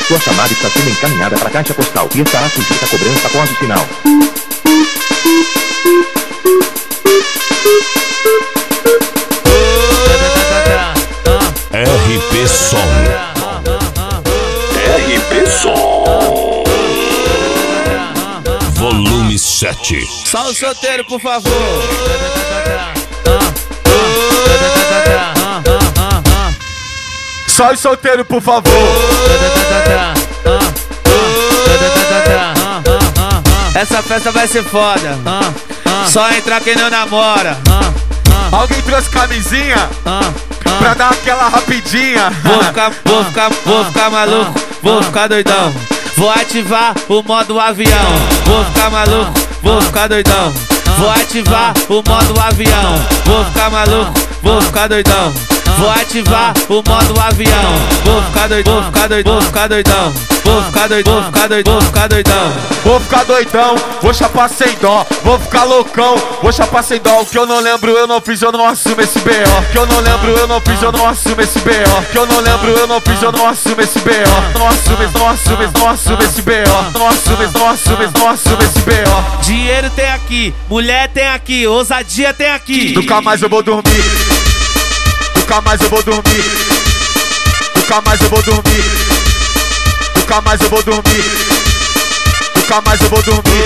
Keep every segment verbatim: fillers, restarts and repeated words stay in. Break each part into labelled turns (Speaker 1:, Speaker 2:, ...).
Speaker 1: Sua chamada está sendo encaminhada para a caixa postal e estará sujeita a cobrança após o sinal.
Speaker 2: R P Som. R P Som. Volume sete.
Speaker 3: Só o solteiro, por favor.
Speaker 4: Só os solteiros, por favor.
Speaker 3: Essa festa vai ser foda. Só entrar quem não namora.
Speaker 4: Alguém trouxe camisinha pra dar aquela rapidinha.
Speaker 3: Vou ficar, vou ficar, vou ficar maluco. Vou ficar doidão. Vou ativar o modo avião. Vou ficar maluco, vou ficar doidão. Vou ativar o modo avião. Vou ficar maluco, vou ficar doidão. Vou ativar o modo avião. Vou ficar doidão, vou ficar doidão, vou ficar doidão. Vou ficar doidão, vou ficar doidão, vou ficar doidão.
Speaker 4: Vou ficar doidão, vou chapar sem dó. Vou ficar loucão, vou chapar sem dó. O que eu não lembro, eu não fiz, eu não assumo esse B O. Que eu não lembro, eu não fiz, eu não assumo esse B O. Que eu não lembro, eu não fiz, eu não assumo esse B O. Não assumo, não assumo, não assumo esse B O. Não assumo, não assumo, não assumo esse B O.
Speaker 3: Dinheiro tem aqui, mulher tem aqui, ousadia tem aqui.
Speaker 4: Nunca mais eu vou dormir. Nunca mais eu vou dormir. Nunca mais eu vou dormir. Nunca mais eu vou dormir. Nunca mais eu vou dormir.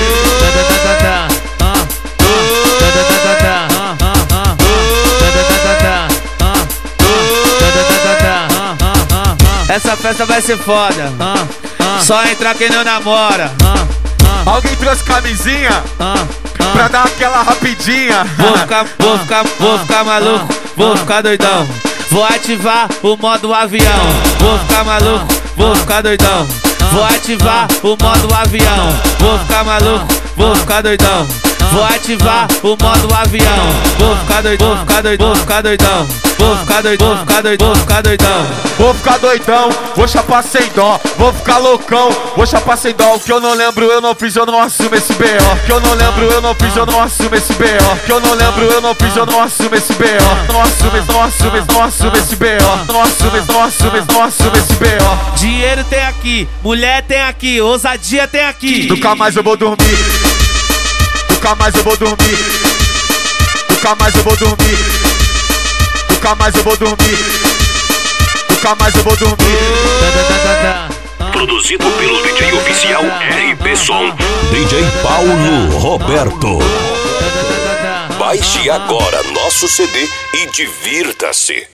Speaker 3: Essa festa vai ser foda. Só entrar quem não namora.
Speaker 4: Alguém trouxe camisinha pra dar aquela rapidinha.
Speaker 3: Vou ficar, vou ficar, vou ficar maluco. Vou ficar doidão. Vou ativar o modo avião. Vou ficar maluco, vou ficar doidão. Vou ativar o modo avião. Vou ficar maluco, vou ficar doidão. Vou ativar o modo avião. Vou ficar doidão, vou ficar doidão, vou ficar doidão. Vou ficar doidão, vou ficar doidão, vou ficar doidão.
Speaker 4: Vou ficar doidão, vou chapar sem dó. Vou ficar loucão, vou chapar sem dó. O que eu não lembro, eu não fiz, eu não assumo esse B O. Que eu não lembro, eu não fiz, eu não assumo esse B O. Que eu não lembro, eu não fiz, eu não assumo esse B O. Não assumo, não assumo, não assumo esse B O. Não assumo, não assumo, não assumo esse B O.
Speaker 3: Dinheiro tem aqui, mulher tem aqui, ousadia tem aqui.
Speaker 4: Nunca mais eu vou dormir. Nunca mais eu vou dormir. Nunca mais eu vou dormir. Nunca mais eu vou dormir. Nunca mais eu vou dormir.
Speaker 2: Produzido pelo D J oficial R P Som. D J Paulo Roberto. Baixe agora nosso C D e divirta-se.